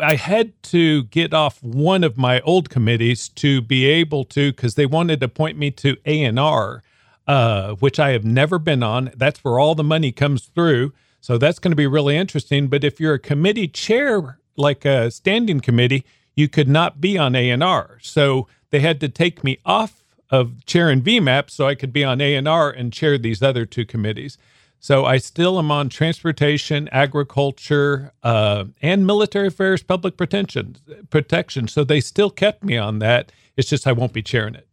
I had to get off one of my old committees to be able to, because they wanted to appoint me to A&R, which I have never been on. That's where all the money comes through. So that's going to be really interesting. But if you're a committee chair, like a standing committee, you could not be on A&R. So they had to take me off of chairing VMAP so I could be on A&R and chair these other two committees. So I still am on transportation, agriculture, and military affairs, public protection. So they still kept me on that. It's just I won't be chairing it.